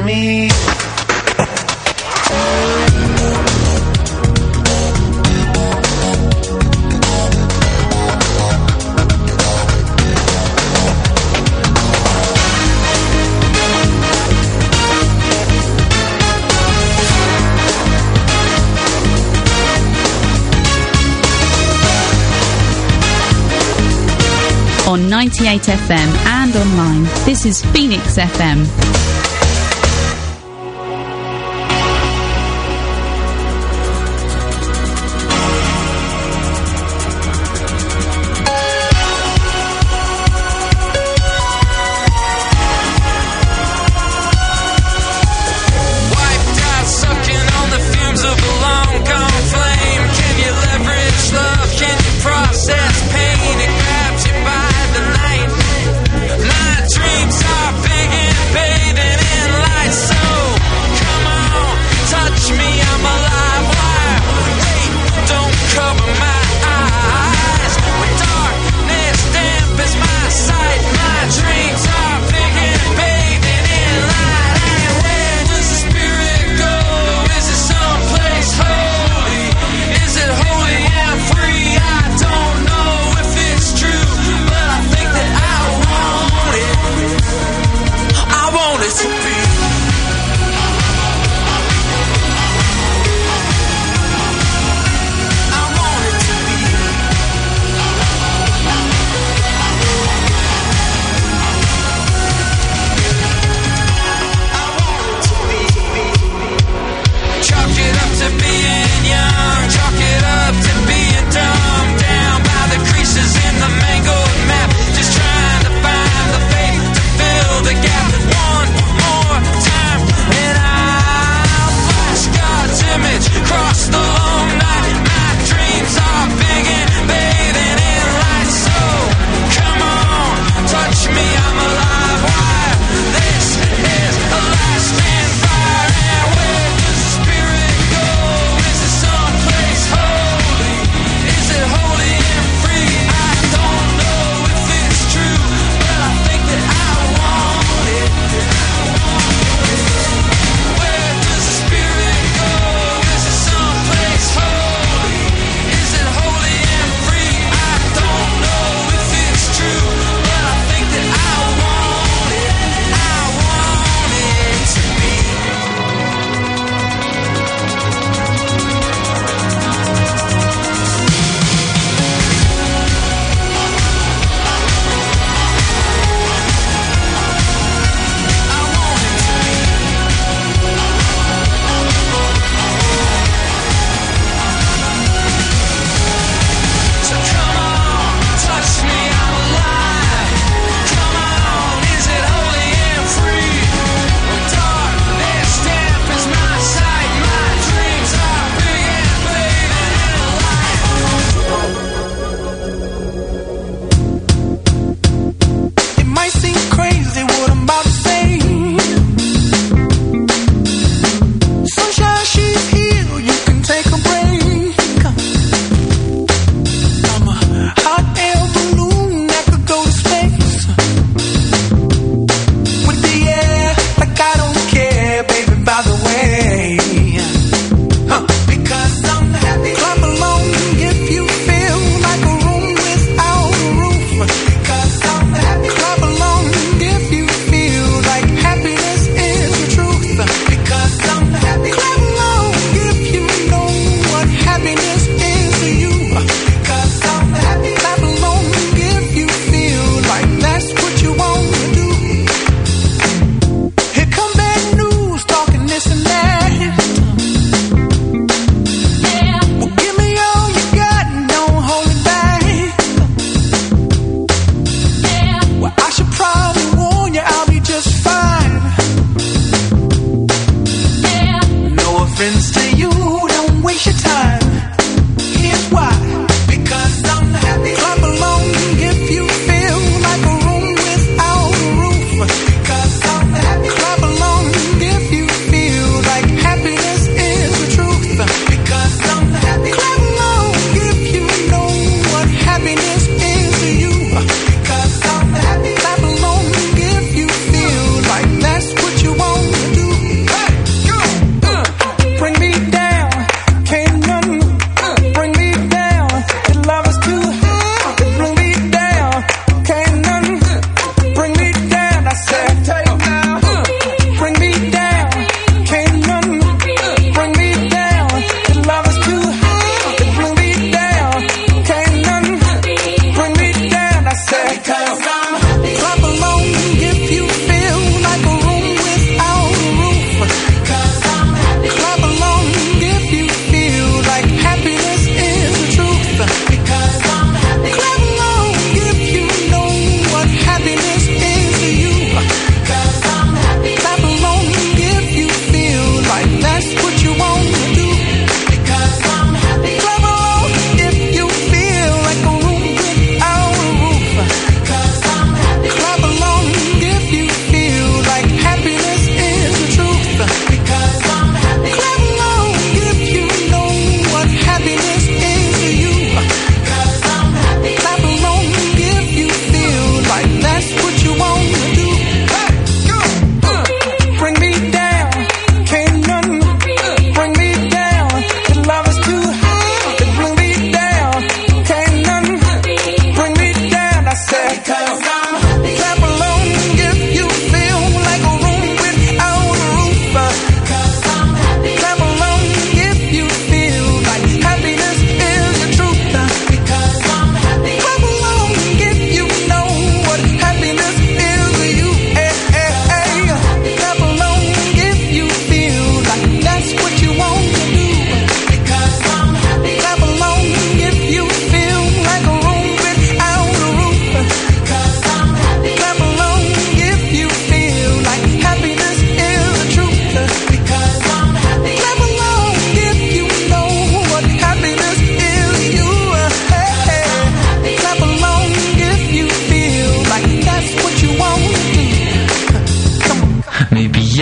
in me. On 98 FM and online. This is Phoenix FM. Dreams are big and paid and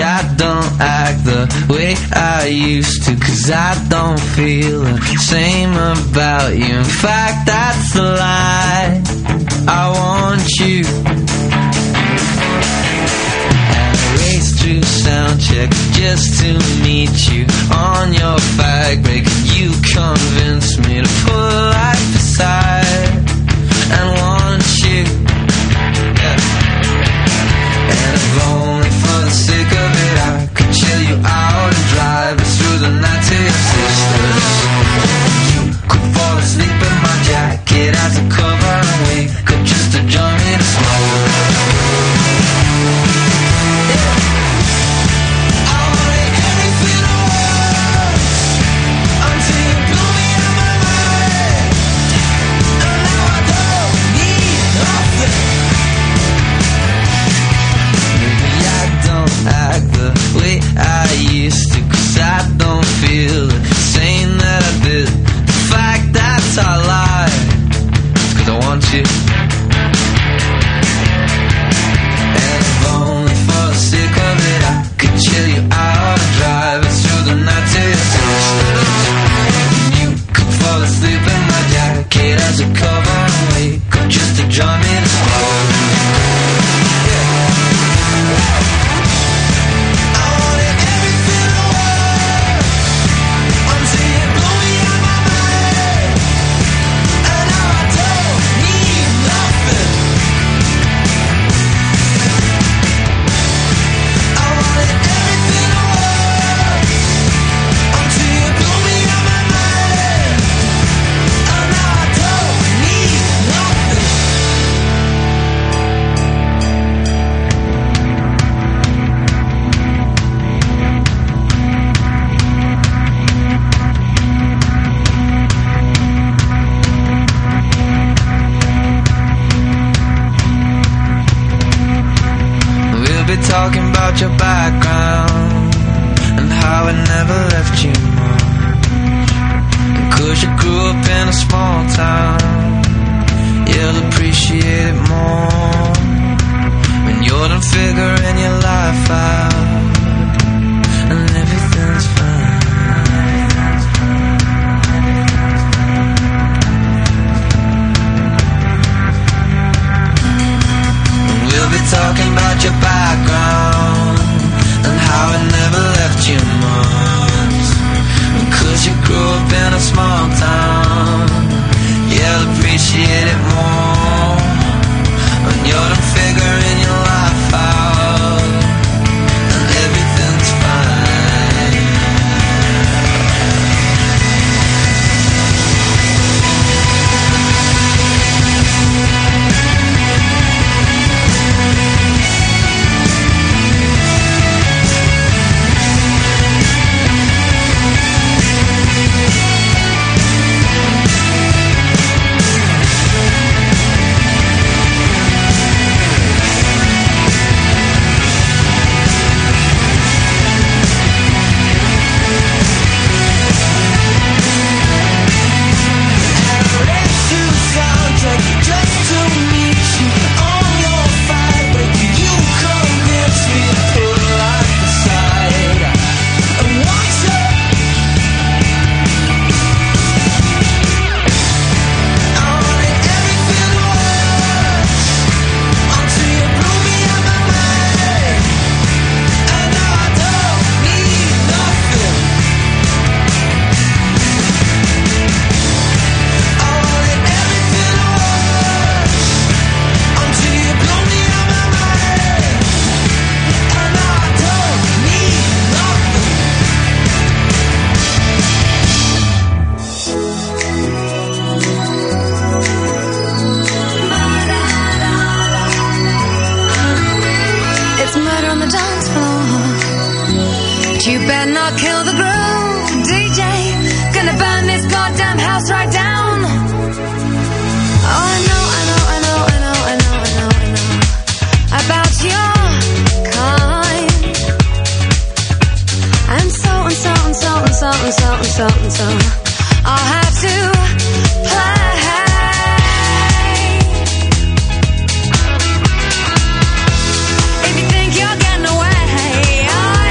I don't act the way I used to, 'cause I don't feel the same about you. In fact, that's a lie. I want you. And I raced through sound check just to meet you on your fag break. You convinced me to pull life aside and want you. And if only for the sake of it, I could chill you out and drive us through the night to your sisters. You could fall asleep in my jacket as a cover and wake up just to join me to smoke. I wanted everything in the world until you blew me out my mind. And now I don't need nothing. Act the way I used to, 'cause I don't feel the same that I did. In fact, that's a lie, 'cause I want you. And if only for the sake of it, I could chill you out and drive us through the night to your sisters. And you could fall asleep in my jacket as a cover and wake up just to join me to smoke. Talking about your background and how it never left you much. And 'cause you grew up in a small town, you'll appreciate it more when you're done figuring your life out and everything's fine. And we'll be talking about your background and how it never left you much. And 'cause you grew up in a small town, you'll appreciate it more when you're done figuring your life out and everything's fine. You better not kill the groove, DJ. Gonna burn this goddamn house right down. Oh, I know about your kind. And so I'll have to play. If you think you're getting away, I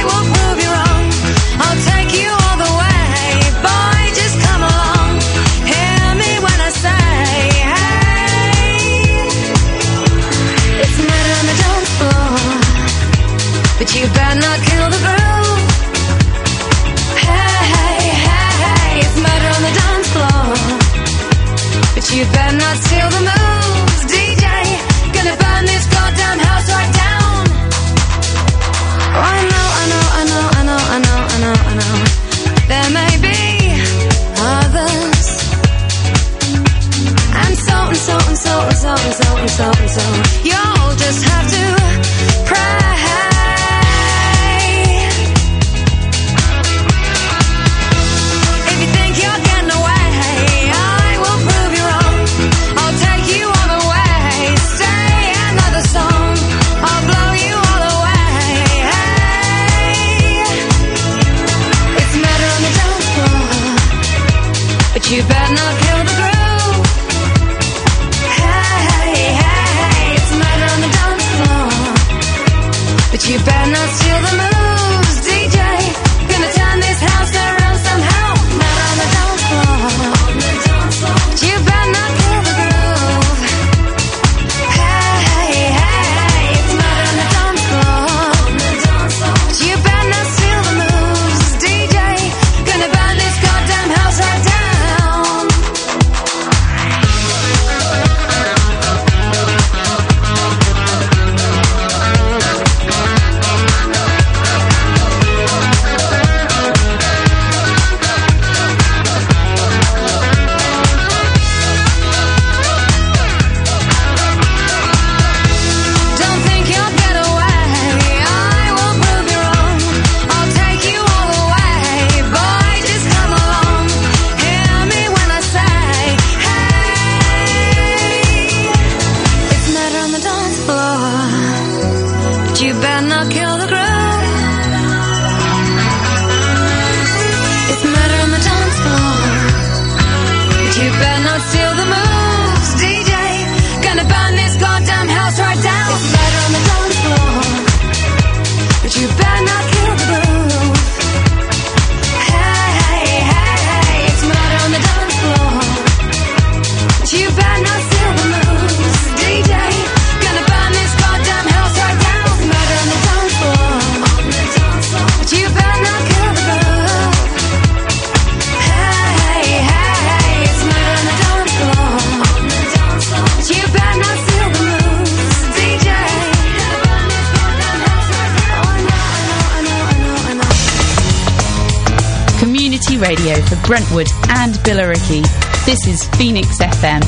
radio for Brentwood and Billericay. This is Phoenix FM.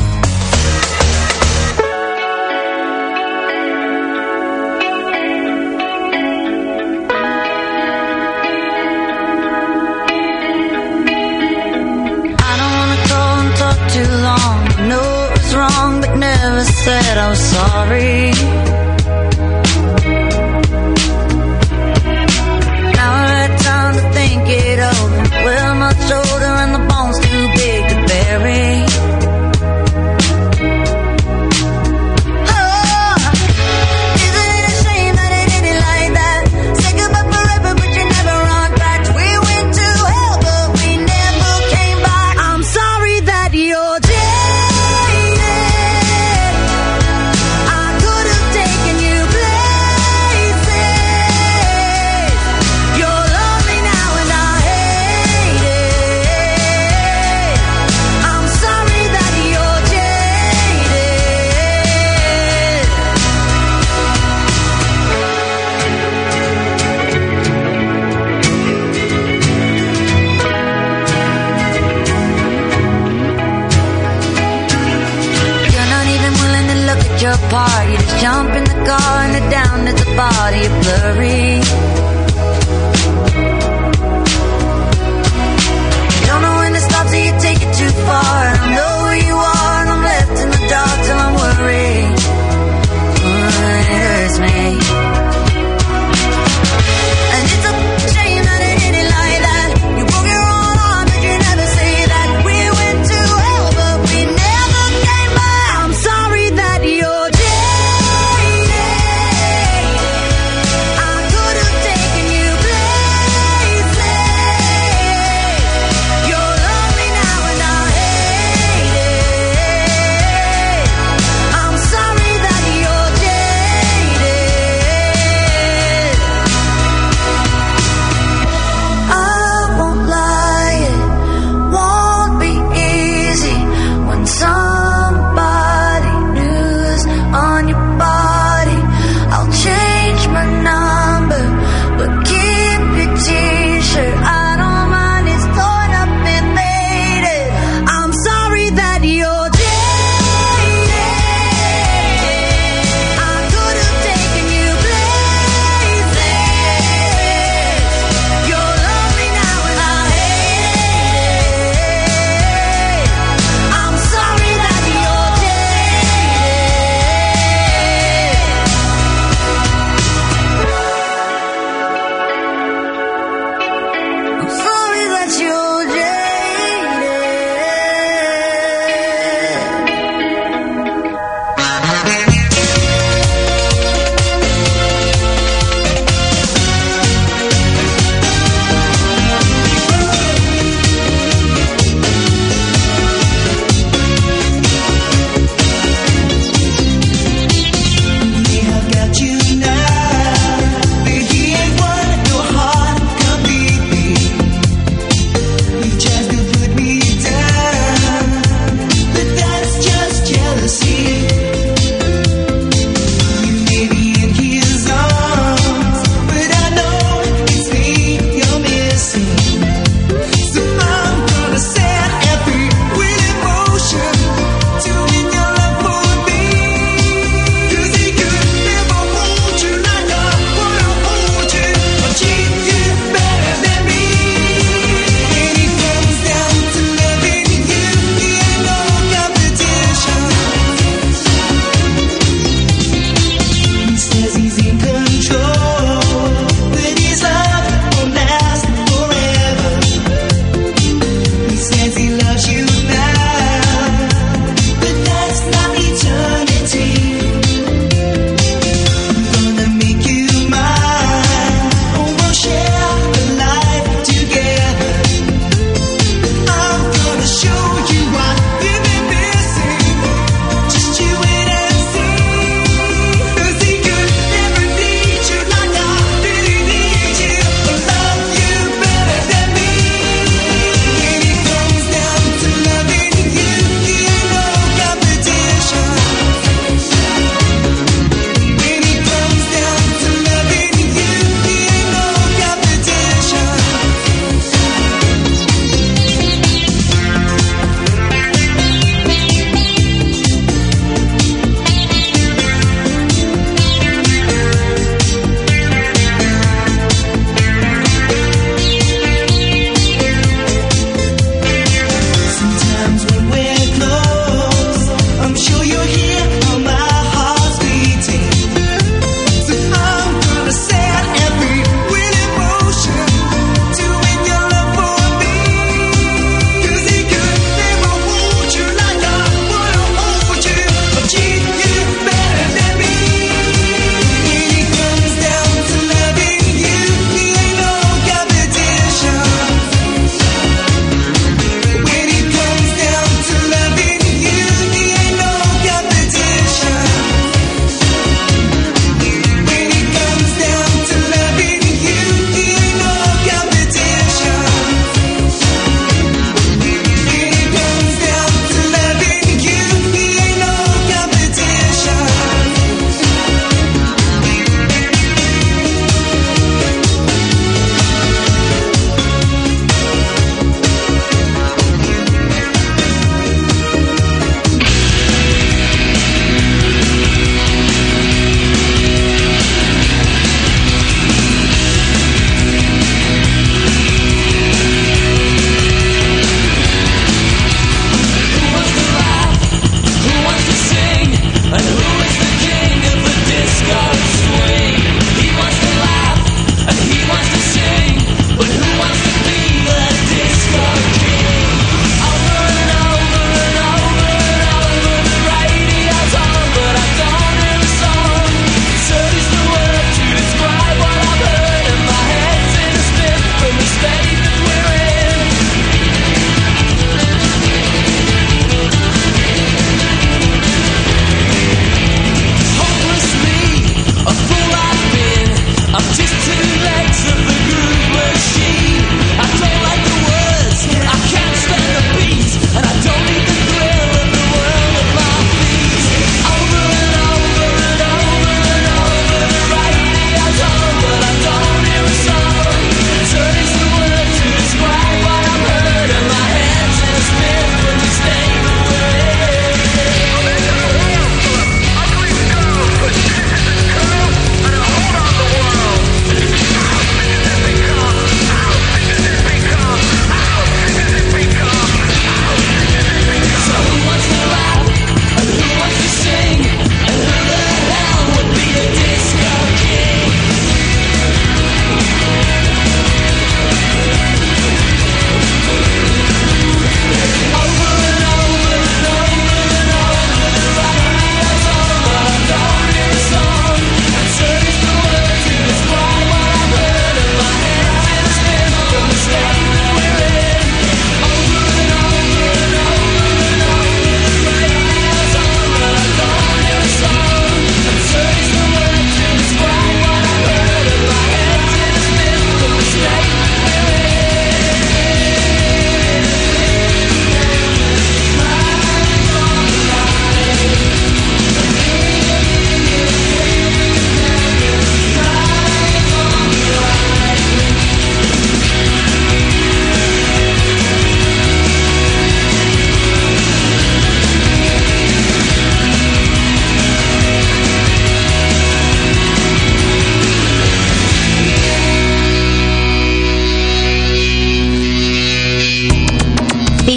Too long, know it was wrong, but never said I was sorry. Now I had time to think it over. We're much older and the bone's too big to bury. You're jaded. I could have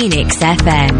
Phoenix FM.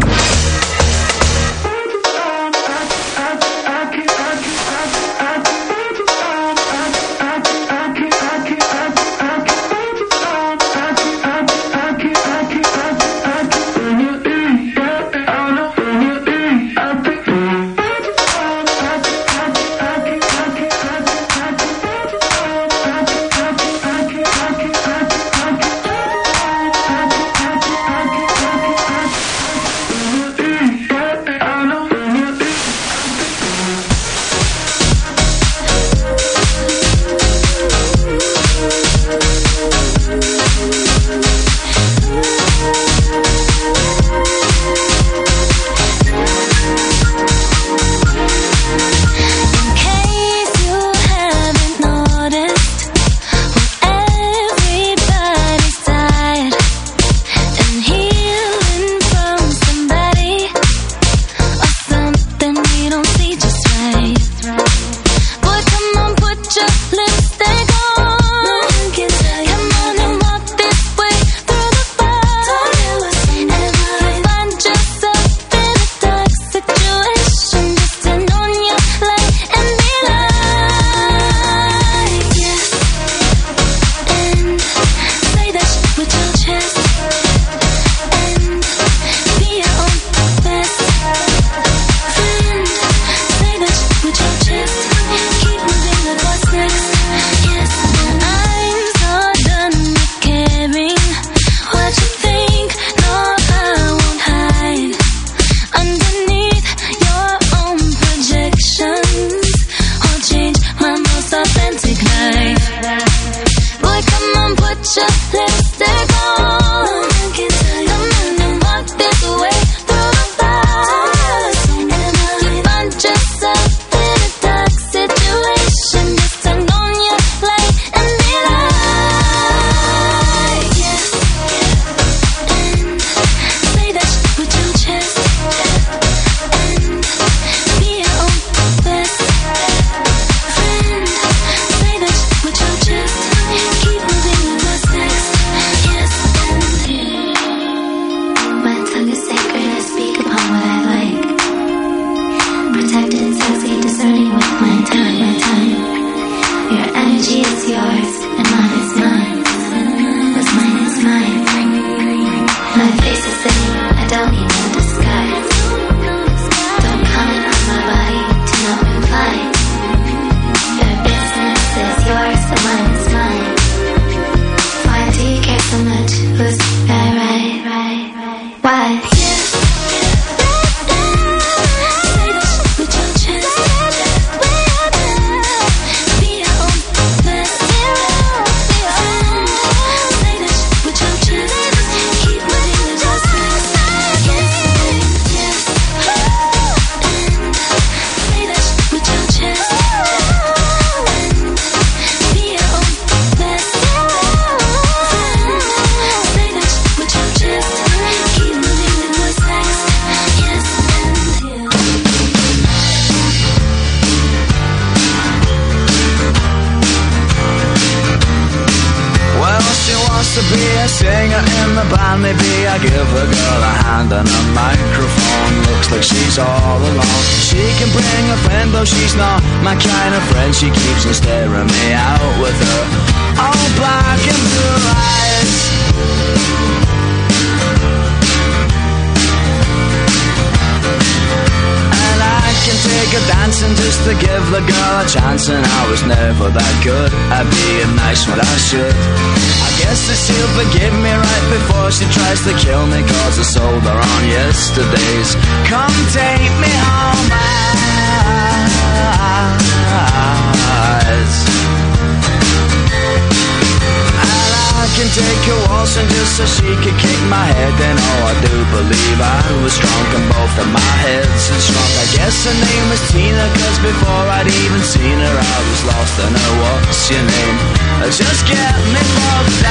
Just get me fucked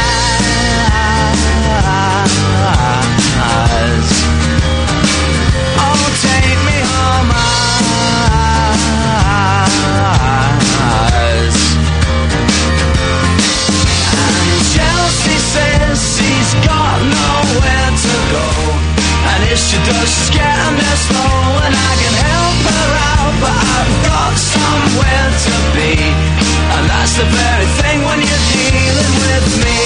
eyes. Oh, take me home eyes. And Chelsea says she's got nowhere to go, slow and I can help her out, but I've got somewhere to be, and that's the very thing when you're dealing with me.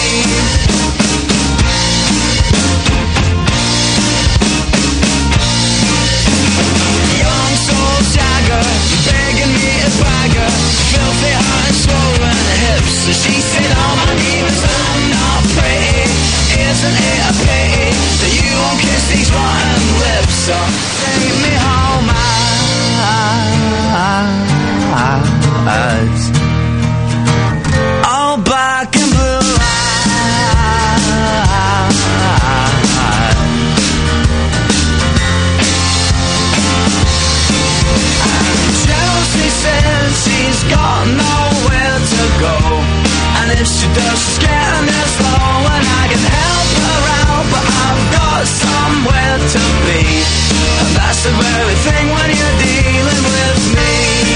Young soul shagger, begging me to bag her, filthy heart and swollen hips. So she said, oh my demons, I'm not pretty. Isn't it a pity that you won't kiss these rotten lips? So take me home, eyes all black and blue eyes. And Chelsea says she's got nowhere to go, and if she does, she's getting there slow, and I can help her out, but I've got somewhere to be, and that's the very thing when you're dealing with me.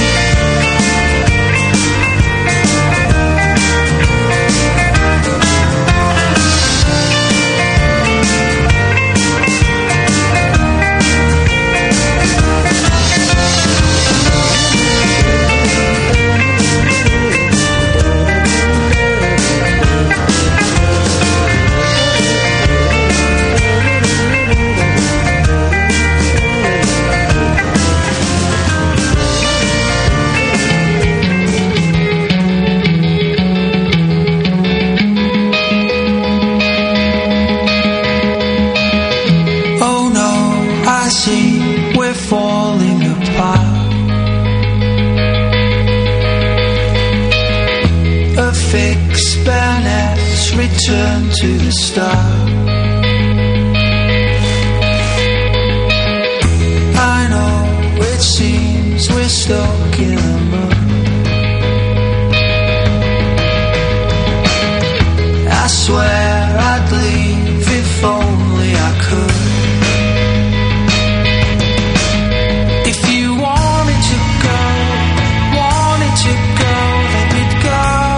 Return to the start. I know it seems we're stuck in the mud. I swear I'd leave if only I could. If you wanted to go, then you'd go.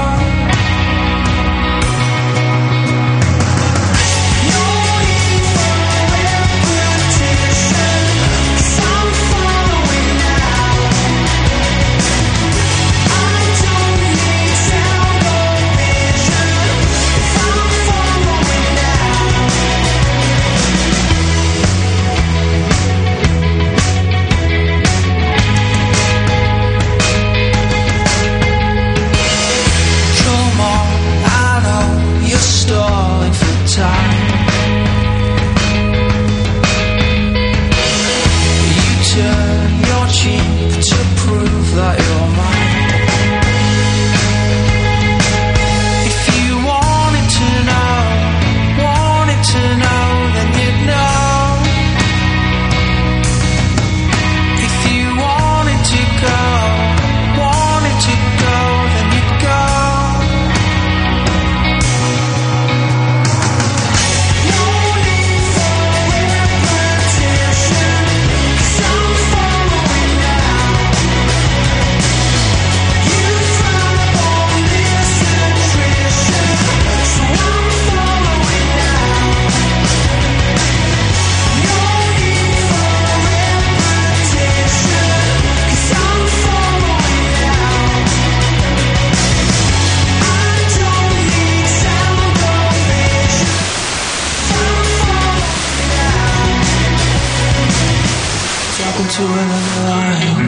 To another line,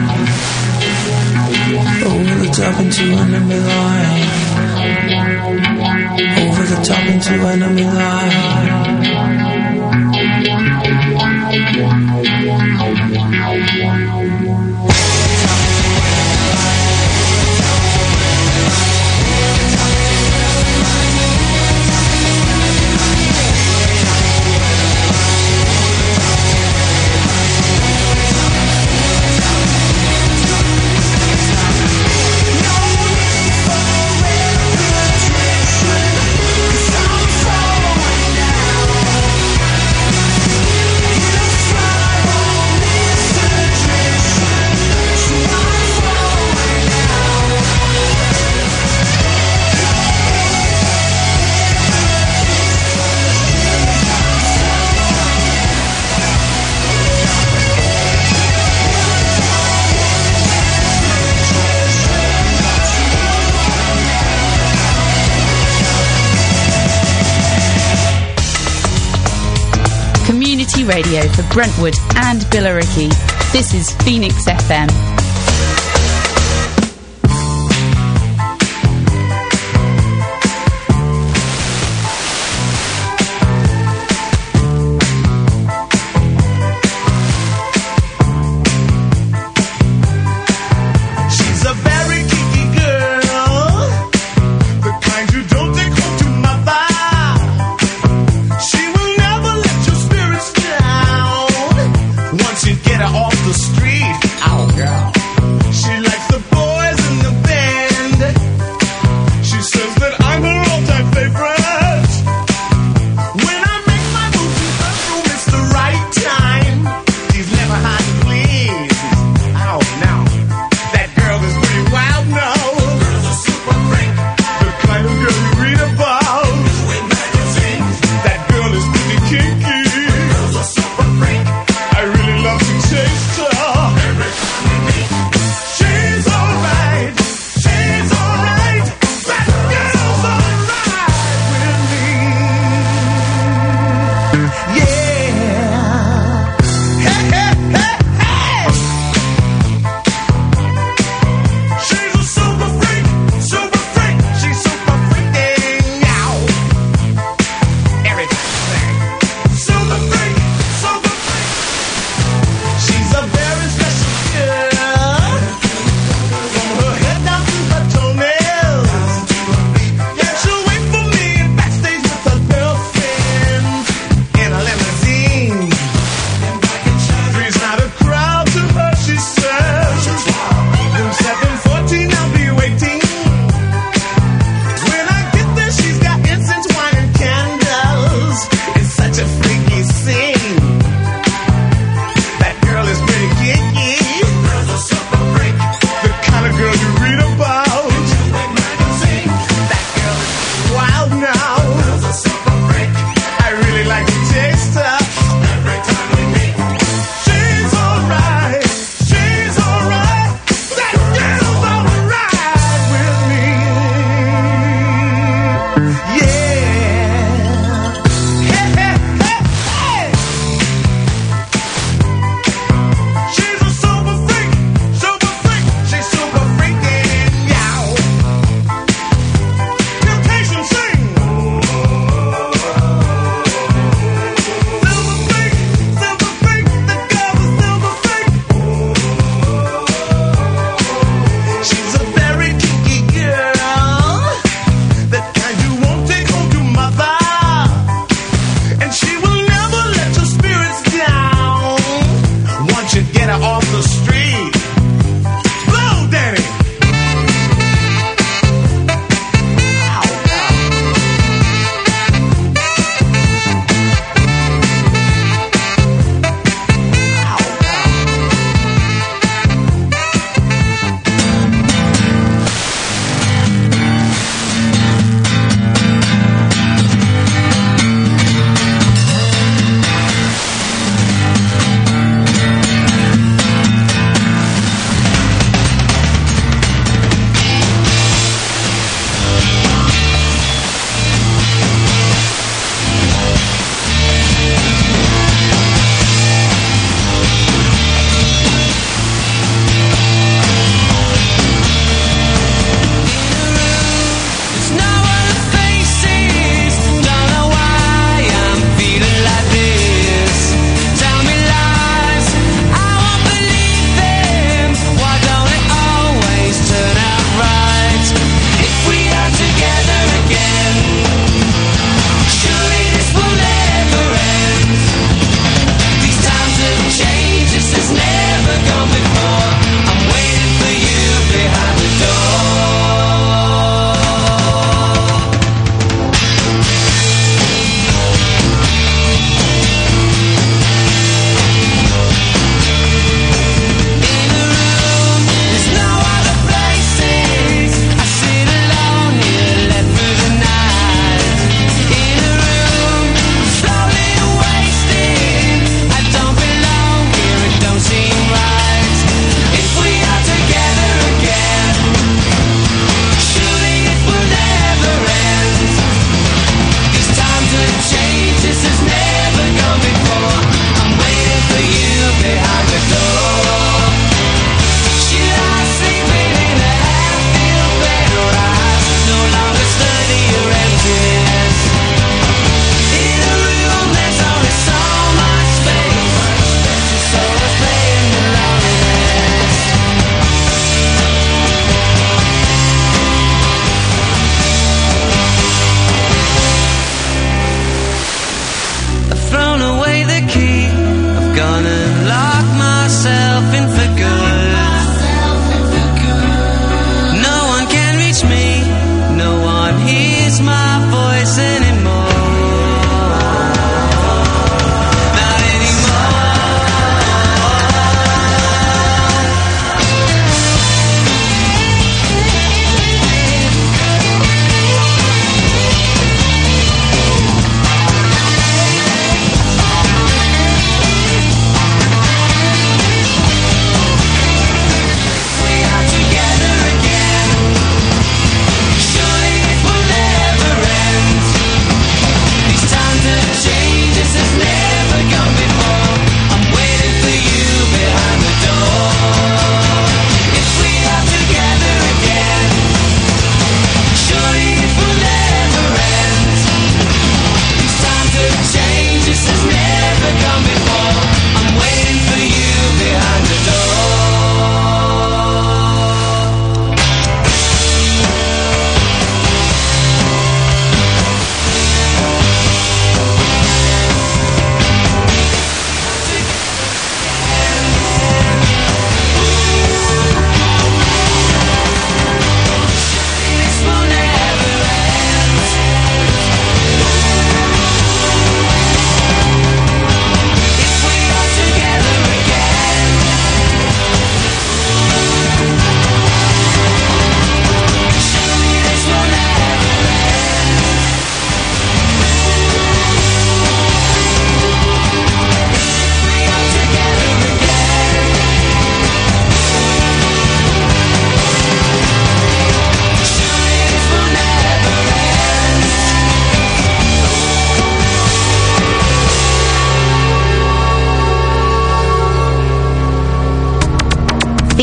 over the top into enemy line, over the top into enemy radio for Brentwood and Billericay. This is Phoenix FM. Get her off the street. Oh, girl.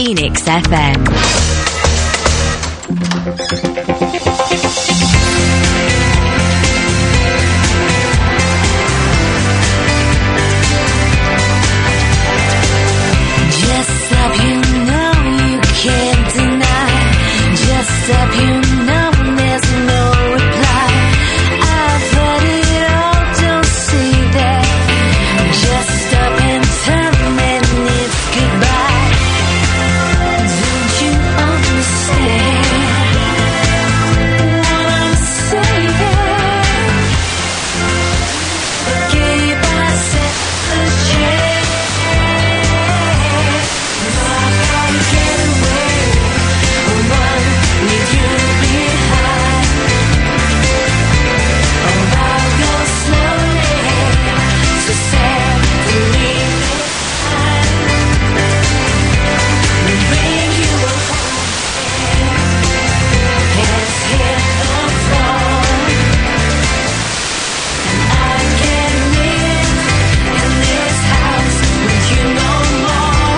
Phoenix FM. Just up, you know you can't deny. Just up, you know there's no reply. I've heard it all, don't say that. Just up and turn and it's goodbye. Don't you understand what I'm saying? Give myself a chance. I gotta get away, run with you behind. I'll go slowly, so sad to leave behind. Bring you home, hands hit the floor, and I can't live in this house with you no more.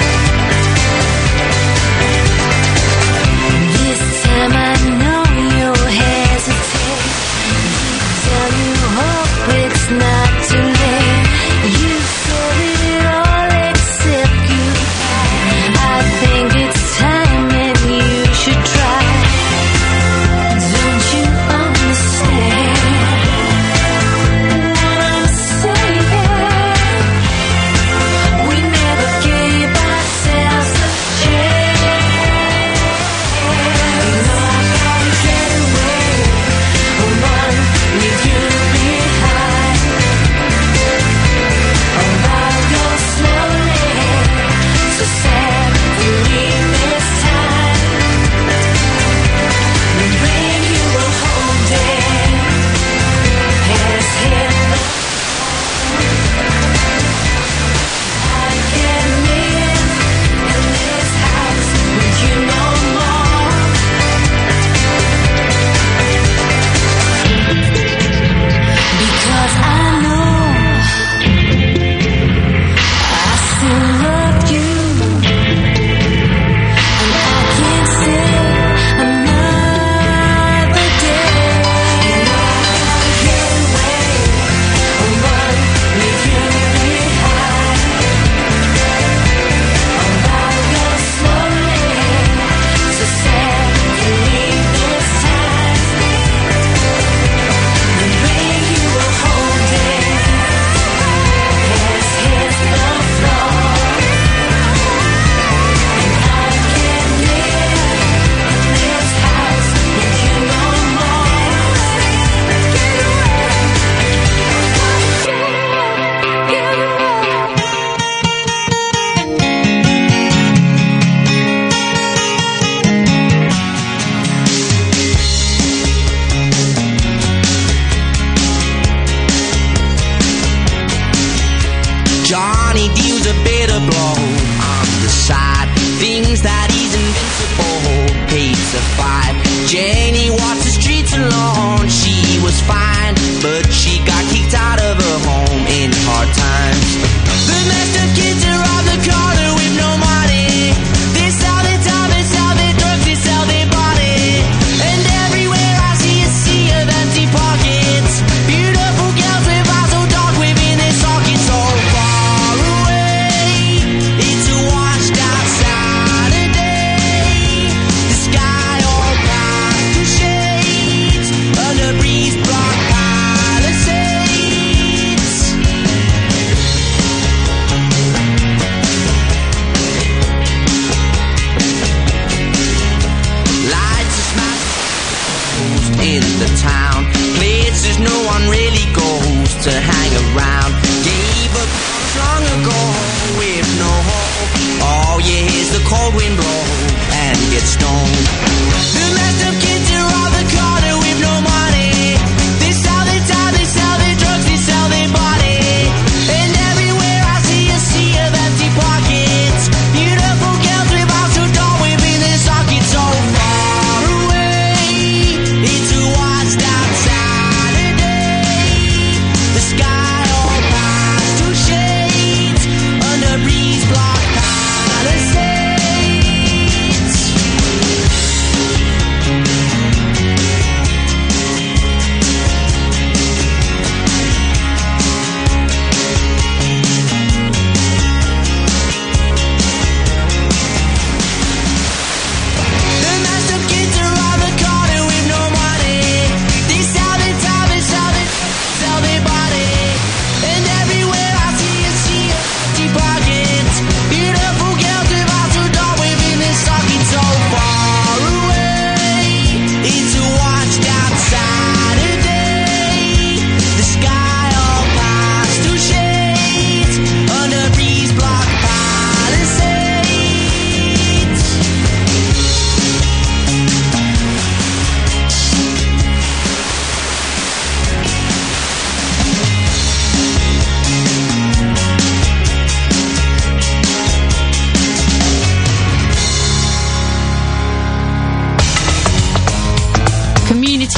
This time I know you'll hesitate. Tell you hope it's not too late. You said it all except goodbye. I think it's time and you should try. Don't you understand what I'm saying? We never gave ourselves a chance. I gotta get away, run with you behind. I'll go slowly, so sad to leave this time. Bring you home, dear. Hands hit the I can't live in this house with you no more. Because I know I still love you, and I can't say another day. Get away, run with you behind. I'll go slowly, so sad to leave this time. Bring you home, dear. Hands hit the floor, and I can't live in this house with you no more. Johnny deals a bitter blow on the side. Things that he's invincible, hates a fight. Janie walked the streets alone. She was fine, but she got kicked out of her home in hard times. The messed up kids are on the corner with no money. They sell their time, they sell their drugs, they sell their body. And everywhere I see a sea of empty pockets. Beautiful girls live out so dark within their sockets. So far away, it's a washed out Saturday. The sky all black and shades, and the breeze block palisades.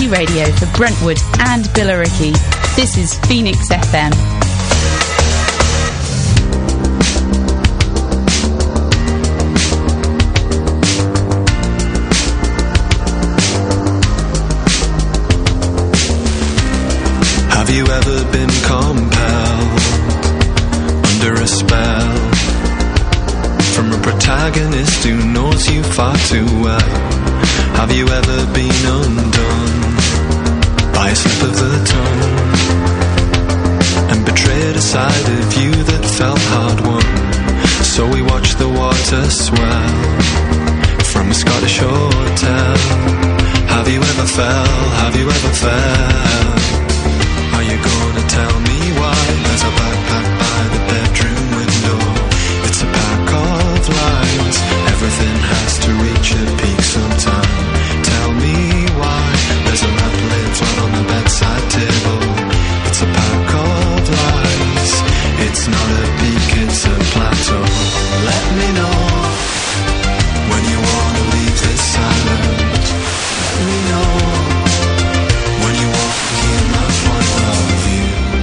radio for Brentwood and Billericay. This is Phoenix FM. Have you ever been compelled under a spell from a protagonist who knows you far too well? Have you ever been undone by a slip of the tongue and betrayed a side of you that felt hard won? So we watched the water swell from a Scottish hotel. Have you ever fell? Have you ever fell? Are you gonna tell me why? There's a backpack by the bedroom window. It's a pack of lies. Everything has to reach a peak sometime. Tell me why. There's a map laid flat on the bedside table. It's a pack of lies. It's not a peak, it's a plateau. Let me know when you wanna leave this island. Let me know when you want to hear my point of view.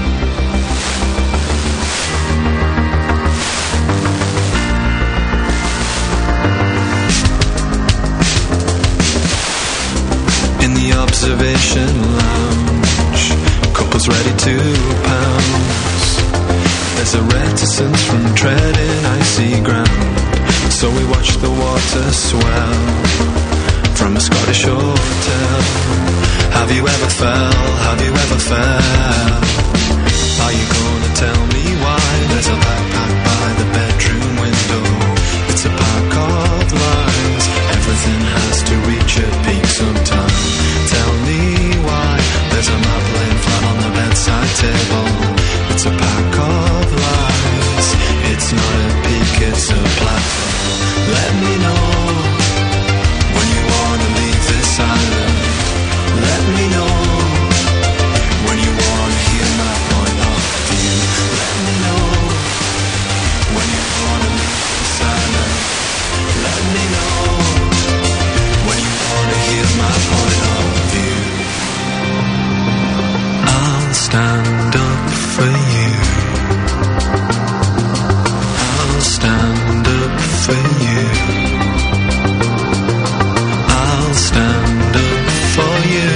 In the observation lounge, couples ready to pounce. There's a reticence from treading icy ground. So we watch the water swell from a Scottish hotel. Have you ever fell? Have you ever fell? Are you gonna tell me why? There's a backpack by the bedroom window. It's a pack of lies. Everything has to reach a peak sometime. Tell me why. There's a map laying flat on the bedside table. It's a pack of lies. It's not a peak, it's a plateau. Let me know when you wanna leave this island. Let me know when you wanna hear my point of view. Let me know when you wanna leave this island. Let me know when you wanna hear my point of view. I'll stand up for you. I'll stand up for you. I'll stand up for you.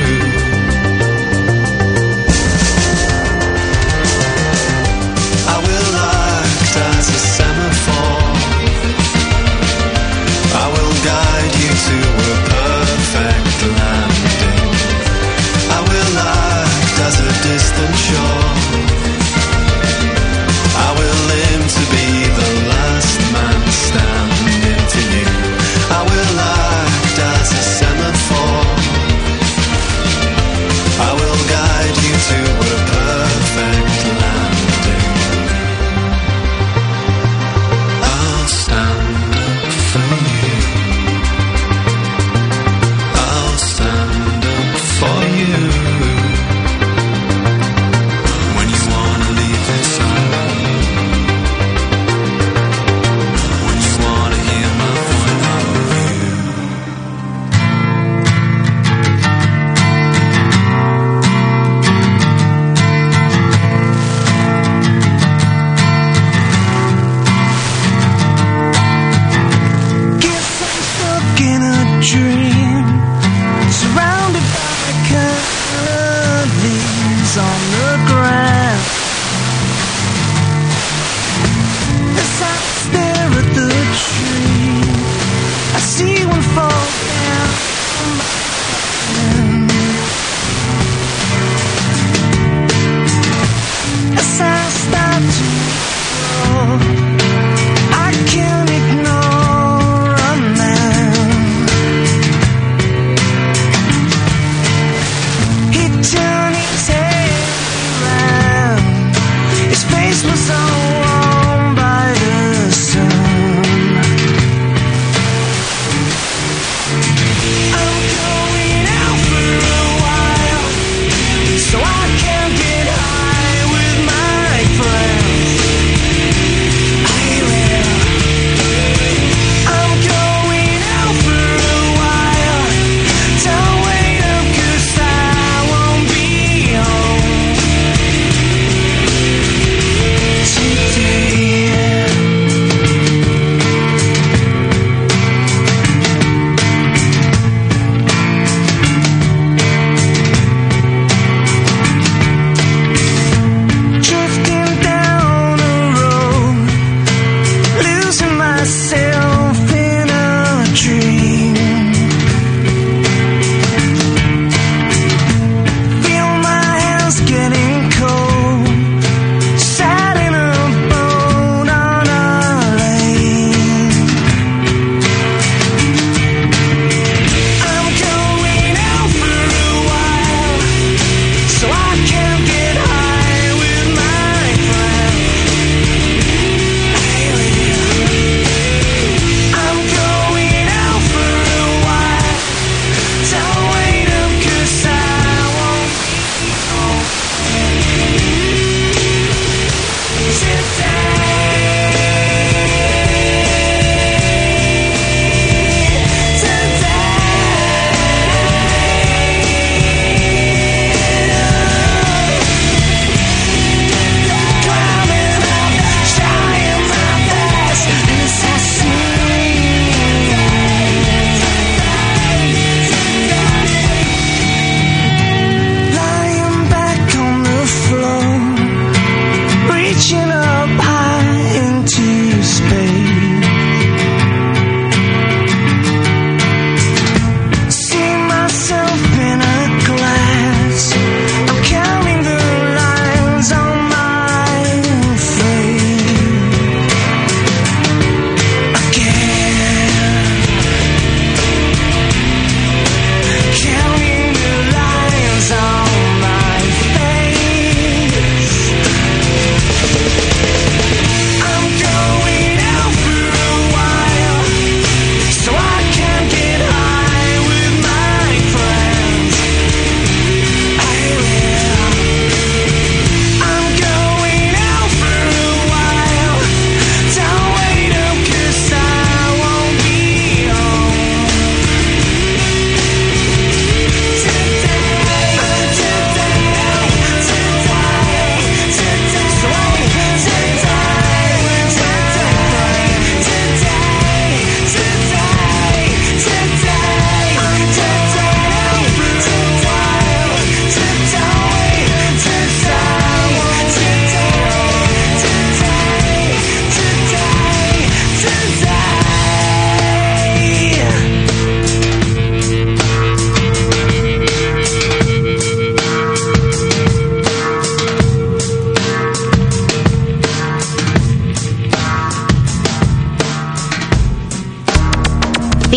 I will act as a semaphore. I will guide you to a perfect landing. I will act as a distant shore. I will aim to be the last man standing to you. I will act as a semaphore. I will guide you to a perfect landing. I'll stand up for you. I'll stand up for you. When you wanna leave this island. When you wanna hear my point of view. Guess I'm stuck in a dream, surrounded by colored leaves on the ground. As I stare at the tree, I see one fall down. As I start to fall, I can't ignore a man. He turned his head around. His face was all warmed by the sun. I'm going out for a while, so I can get high with my friends. I will. I'm going out for a while. Don't wait up 'cause I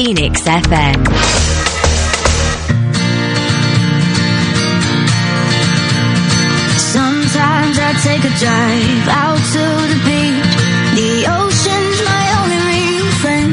Phoenix FM. Sometimes I take a drive out to the beach. The ocean's my only real friend.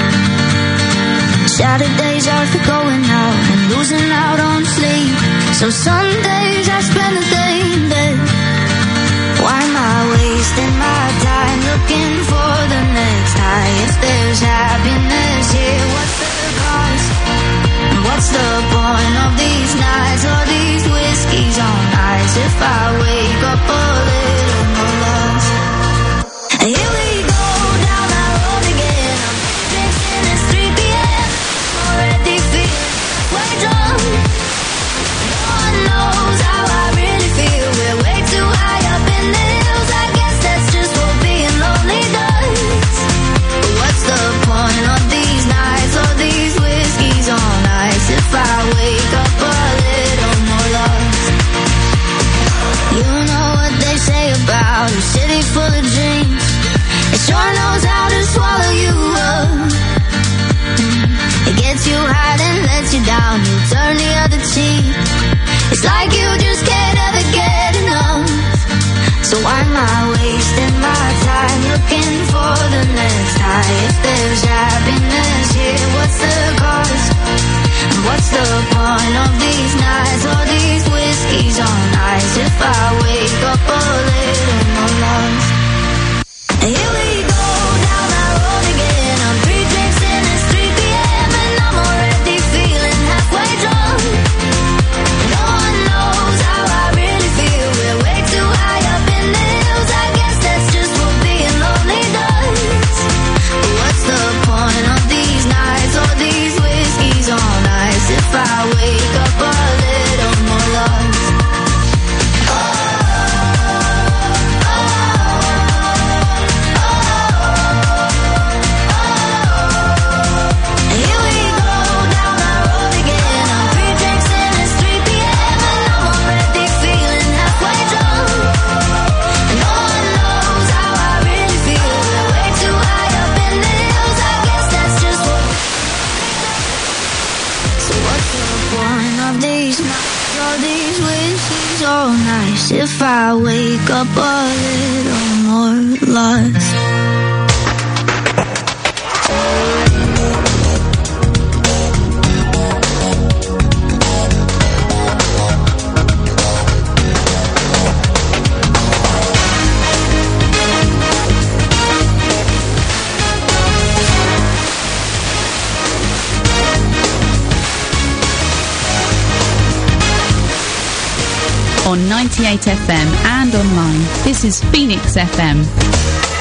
Saturdays are for going out and losing out on sleep. So Sundays I spend the day in bed. Why am I wasting my time looking for the next high? If there's happiness here, what's the cost? What's the point of these nights or these whiskeys on ice? If I wake up a little more lost. Here we go down that road again. I'm drinking, it's 3 p.m. Already feeling way drunk. No one knows how I really feel. We're way too high up in the hills. I guess that's just what being lonely does. But what's the point of these nights or these whiskeys on ice? If I wake up a little more lost. You know what they say about a city full of dreams. It sure knows how to swallow you up. It gets you high and lets you down. You turn the other cheek. It's like you just can't ever get enough. So why am I wasting my time looking for the next high? If there's happiness here, what's the cost? And what's the point of these nights or these whiskeys on ice? If I wake up a little more lost. Here we go down that road again. I'm 3 drinks in, it's 3 p.m. and I'm already feeling halfway drunk. No one knows how I really feel. We're way too high up in the hills. I guess that's just what being lonely does. But what's the point of these nights or these whiskeys on ice? If I wake up a little more lost. If I wake up a little more lost. On 98 FM and online, this is Phoenix FM.